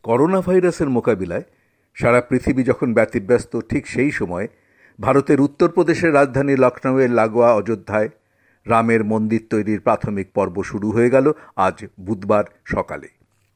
Corona ভাইরাসের মোকাবিলায় সারা পৃথিবী যখন ব্যতিব্যস্ত, ঠিক সেই সময় ভারতের উত্তরপ্রদেশের রাজধানী লখনৌয়ের লাগোয়া অযোধ্যায় রামের মন্দির তৈরির প্রাথমিক পর্ব শুরু হয়ে গেল আজ বুধবার সকালে।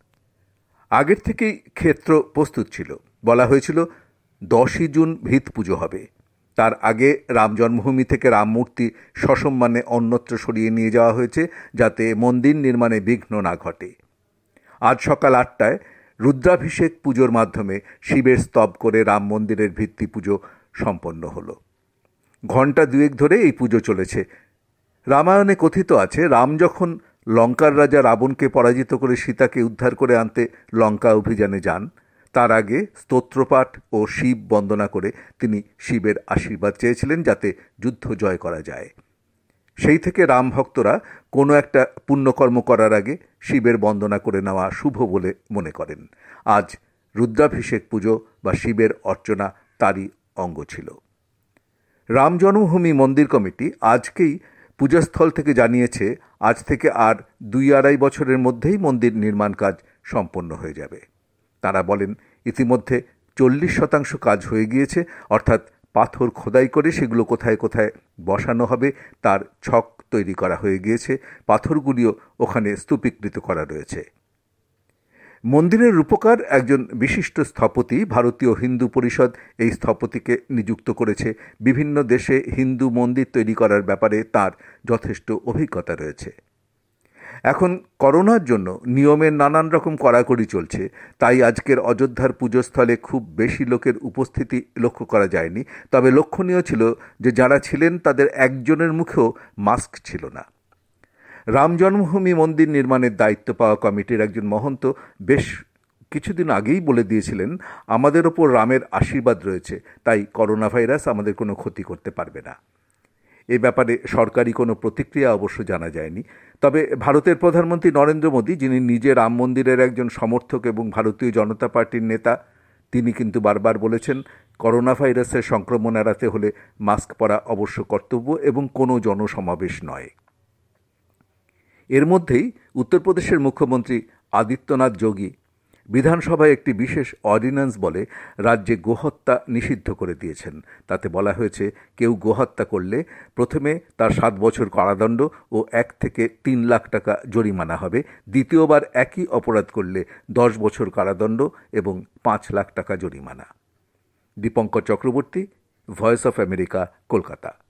আগের থেকেই ক্ষেত্র প্রস্তুত ছিল। বলা হয়েছিল 10ই জুন ভিত পুজো হবে। তার আগে রাম জন্মভূমি থেকে রাম মূর্তি সসম্মানে অন্যত্র সরিয়ে নিয়ে যাওয়া হয়েছে, যাতে মন্দির নির্মাণে বিঘ্ন না ঘটে। আজ সকাল 8টায় রুদ্রাভিষেক পুজোর মাধ্যমে শিবের স্তব করে রাম মন্দিরের ভিত্তি পুজো সম্পন্ন হল। ঘণ্টা দুয়েক ধরে এই পুজো চলেছে। রামায়ণে কথিত আছে, রাম যখন লঙ্কার রাজা রাবণকে পরাজিত করে সীতাকে উদ্ধার করে আনতে লঙ্কা অভিযানে যান, তার আগে স্তোত্রপাঠ ও শিব বন্দনা করে তিনি শিবের আশীর্বাদ চেয়েছিলেন যাতে যুদ্ধ জয় করা যায়। সেই থেকে রাম ভক্তরা কোনো একটা পুণ্যকর্ম করার আগে শিবের বন্দনা করে নেওয়া শুভ বলে মনে করেন। আজ রুদ্রাভিষেক পুজো বা শিবের অর্চনা তারই অঙ্গ ছিল। রাম জন্মভূমি মন্দির কমিটি আজকেই পূজাস্থল থেকে জানিয়েছে, আজ থেকে আর 2-2.5 বছরের মধ্যেই মন্দির নির্মাণ কাজ সম্পন্ন হয়ে যাবে। তারা বলেন, ইতিমধ্যে 40% কাজ হয়ে গিয়েছে, অর্থাৎ পাথর খোদাই করে সেগুলো কোথায় কোথায় বসানো হবে তার ছক তৈরি করা হয়ে গিয়েছে। পাথরগুলিও ওখানে স্তূপীকৃত করা রয়েছে। মন্দিরের রূপকার একজন বিশিষ্ট স্থপতি, ভারতীয় হিন্দু পরিষদ এই স্থপতিকে নিযুক্ত করেছে। বিভিন্ন দেশে হিন্দু মন্দির তৈরি করার ব্যাপারে তার যথেষ্ট অভিজ্ঞতা রয়েছে। এখন করোনার জন্য নিয়মের নানান রকম কড়াকড়ি চলছে, তাই আজকের অযোধ্যার পুজোস্থলে খুব বেশি লোকের উপস্থিতি লক্ষ্য করা যায়নি। তবে লক্ষণীয় ছিল যে যারা ছিলেন তাদের একজনের মুখেও মাস্ক ছিল না। রাম জন্মভূমি মন্দির নির্মাণের দায়িত্ব পাওয়া কমিটির একজন মহন্ত বেশ কিছুদিন আগেই বলে দিয়েছিলেন, আমাদের ওপর রামের আশীর্বাদ রয়েছে, তাই করোনা ভাইরাস আমাদের কোনো ক্ষতি করতে পারবে না। এ ব্যাপারে সরকারি কোনো প্রতিক্রিয়া অবশ্য জানা যায়নি। তবে ভারতের প্রধানমন্ত্রী নরেন্দ্র মোদী, যিনি নিজে রাম মন্দিরের একজন সমর্থক এবং ভারতীয় জনতা পার্টির নেতা, তিনি কিন্তু বারবার বলেছেন, করোনা ভাইরাসের সংক্রমণ এড়াতে হলে মাস্ক পরা অবশ্য কর্তব্য এবং কোনো জনসমাবেশ নয়। এর মধ্যেই উত্তরপ্রদেশের মুখ্যমন্ত্রী আদিত্যনাথ যোগী বিধানসভায় একটি বিশেষ অর্ডিন্যান্স বলে রাজ্যে গোহত্যা নিষিদ্ধ করে দিয়েছেন। তাতে বলা হয়েছে, কেউ গোহত্যা করলে প্রথমে তার 7 বছর কারাদণ্ড ও 1 থেকে 3 লাখ টাকা জরিমানা হবে। দ্বিতীয়বার একই অপরাধ করলে 10 বছর কারাদণ্ড এবং 5 লাখ টাকা জরিমানা। Dipankar Chakraborty, voice of America, Kolkata.